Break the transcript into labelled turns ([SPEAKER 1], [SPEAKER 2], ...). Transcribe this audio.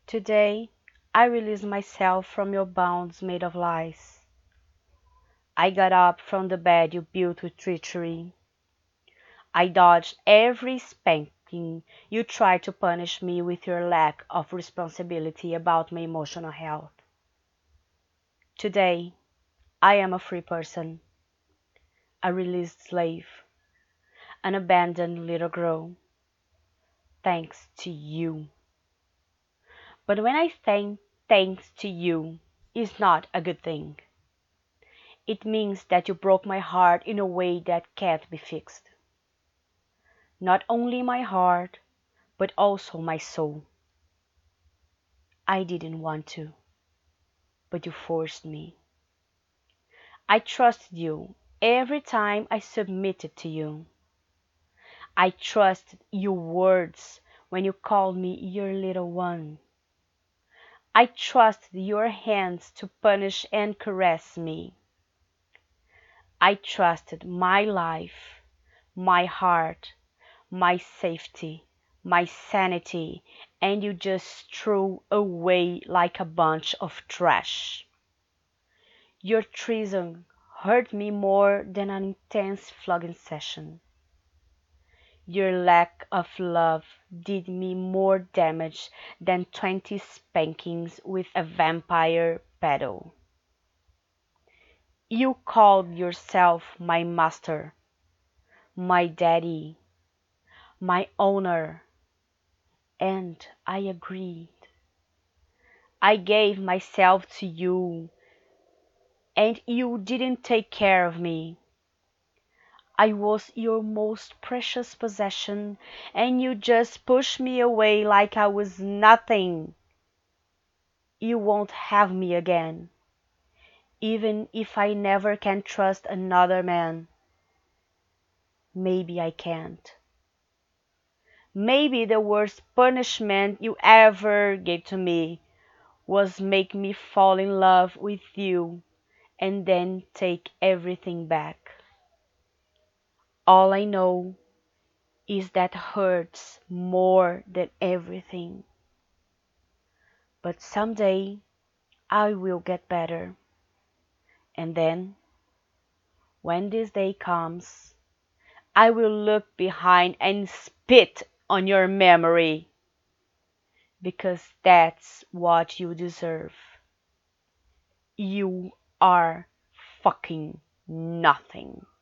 [SPEAKER 1] Today, I release myself from your bonds made of lies. I got up from the bed you built with treachery. I dodged every spanking you tried to punish me with your lack of responsibility about my emotional health. Today, I am a free person, a released slave, an abandoned little girl, thanks to you. But when I say thanks to you, it's not a good thing. It means that you broke my heart in a way that can't be fixed. Not only my heart, but also my soul. I didn't want to, but you forced me. I trusted you every time I submitted to you. I trusted your words when you called me your little one. I trusted your hands to punish and caress me. I trusted my life, my heart, my safety, my sanity, and you just threw away like a bunch of trash. Your treason hurt me more than an intense flogging session. Your lack of love did me more damage than 20 spankings with a vampire paddle. You called yourself my master, my daddy, my owner, and I agreed. I gave myself to you, and you didn't take care of me. I was your most precious possession, and you just pushed me away like I was nothing. You won't have me again, even if I never can trust another man. Maybe I can't. Maybe the worst punishment you ever gave to me was make me fall in love with you and then take everything back. All I know is that hurts more than everything. But someday I will get better. And then, when this day comes, I will look behind and spit on your memory. Because that's what you deserve. You are fucking nothing.